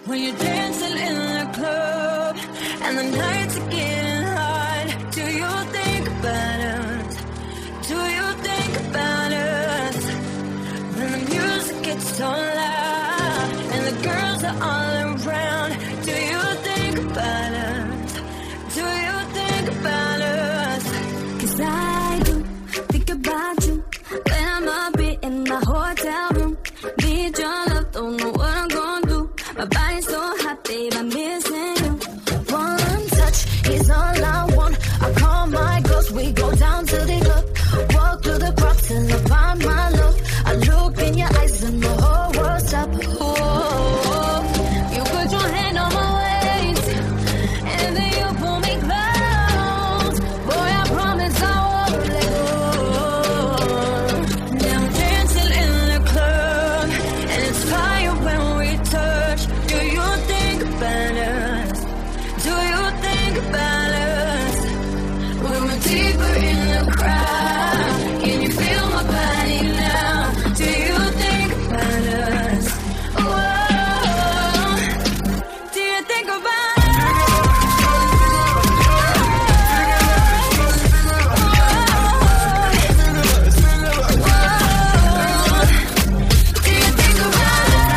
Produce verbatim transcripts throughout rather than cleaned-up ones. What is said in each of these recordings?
When you're dancing in the club and the nights are getting hot, do you think about us? Do you think about us? When the music gets so loud and the girls are all around, do you think about us? Do you think about us? 'Cause I do think about you when I'm up in the hotel room. Need your love, don't know what I'm gonna do. My body's so hot, babe, I'm missing you. One touch is all I want. I call my girls, we go down to the club. Walk through the crowd till I find my love. I look in your eyes and the whole world stop. Oh, you put your hand on my waist and then you pull me close. Boy, I promise I won't let go. Now I'm dancing in the club and it's fire when we touch. Do you think about us? Do you think about us? When we're deeper in the crowd, can you feel my body now? Do you think about us? Oh, do you think about us? Do you think about us?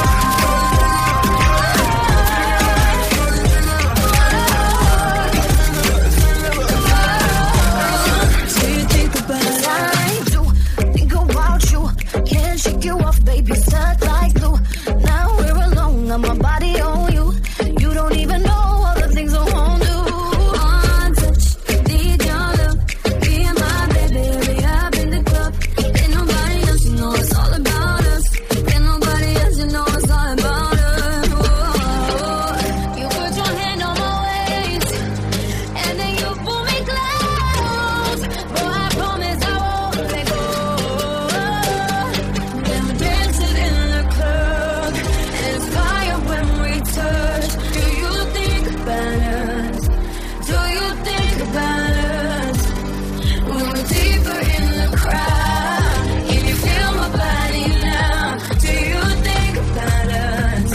Do you think about us? I do think about you. Can't shake you off, baby, stuck like glue. Now we're alone, got my body on you. You don't even know all the things I won't do. One touch, need your love. Me and my baby, we up in the club. Ain't nobody else, you know it's all about us. Ain't nobody else, you know it's all about us. Oh, you put your hand on my waist and then you pull me close. Boy, I promise I won't let go. Then we're dancing in the club and it's fire when we touch. Do you think about us? Do you think about us? When we're deeper in the crowd, can you feel my body now? Do you think about us?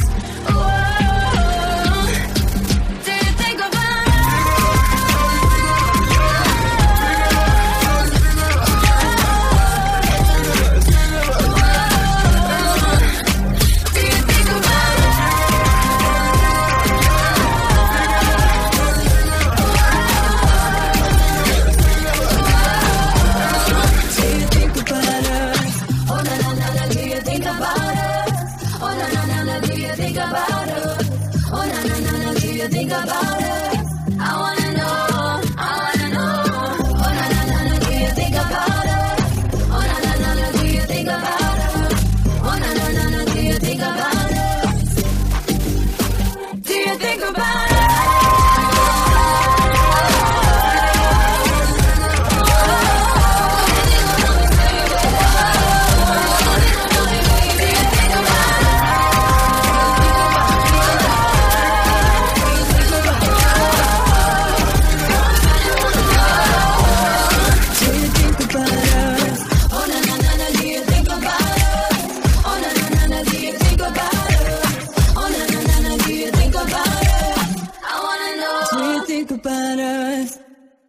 Oh, do you think about us? Do you think about us? Do you think about us? Oh na na na na, do you think about us? Oh na na na na, do you think about us? Oh na na na na, do you think about us?